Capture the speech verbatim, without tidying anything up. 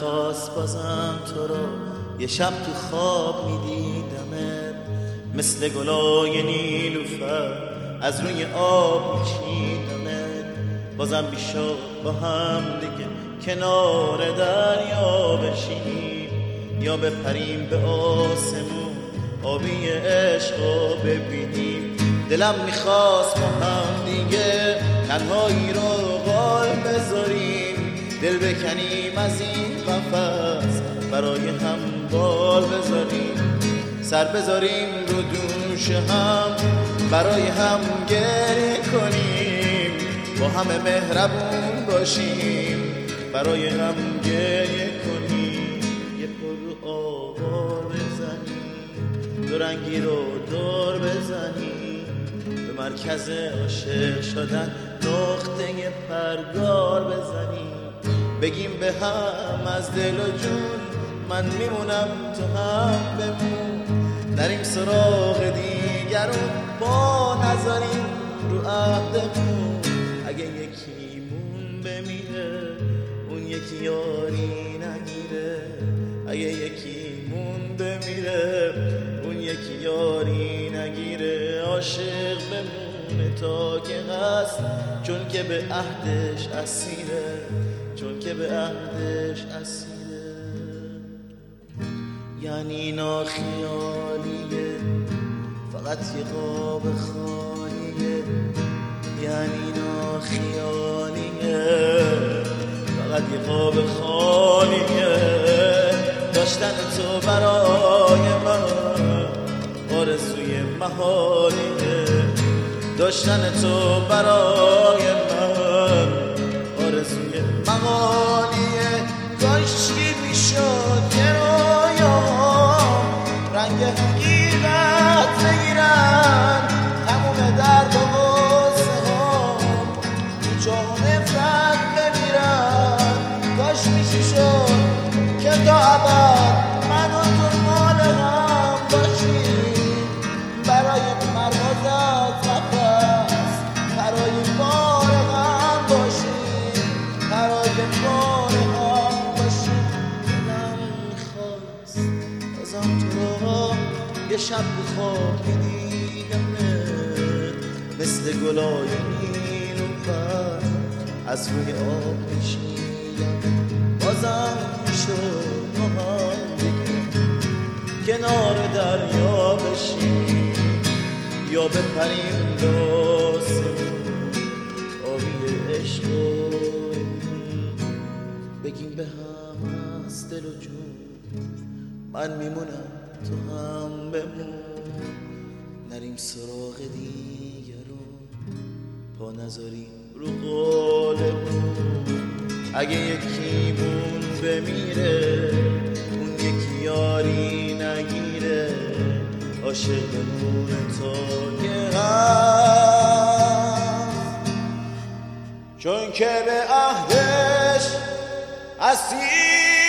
میخواست بازم تو رو یه شب تو خواب میدیدمت، مثل گلای نیلوفر از روی آب میچیدمت. بازم بیشتر با هم دیگه کنار دریا بشیم، یا بپریم به آسمون آبی عشقو ببینیم. دلم میخواست با هم دیگه تنهایی رو قال بذاریم، دل بکنیم از این قفس برای هم بال بذاریم. سر بذاریم رو دوش هم برای هم گریه کنیم، با همه مهربون باشیم برای هم گریه کنیم. یه پر رو آوار بزنیم، دو رنگی رو دور بزنیم، به مرکز عاشق شدن نقطه پرگار بزنیم. بگیم به هم از دل و جون من میمونم تو هم بمون، نریم سراغ دیگرون با نذاریم رو عهدمون. اگه یکیمون بمیره اون یکی یاری نگیره، اگه یکیمون بمیره اون یکی یاری نگیره. عاشق بمونه تا که هست، چون که به عهدش اسیره، چون که به عهدش اسیره. یعنی ناخیالیه فقط یه قاب خالیه، یعنی ناخیالیه فقط یه قاب خالیه. داشتن تو برای من آرزوی محالیه، داشتن تو برای من آرزوی محالیه. کاشکی میشد یه رویام رنگ حقیقت بگیرن، تموم درد و غصه هام تو جا نفرت بمیرن. کاش میشه شد که تا ابد من و تو مال هم باشیم، برای پرواز از نفس برای بار هم باشیم، برای بار هم باشیم. دلم میخواست بازم تو رو یه شب بخواب میدیدمت، مثل گلای نیلوفر از روی آب میشیدم. بازم میشد با هم دیگه کنار دریا بشیم، یا بپریم به آسمون آبی عشق رو بگیم به هم از دل و جون من میمونم تو هم بمون. نریم سراغ دیگرون پا نذاریم رو قولمون. اگه یکیمون بمیره اون یکی یاری نگیره، عاشق بمونه تا که هست، چون که به عهدش اسیر.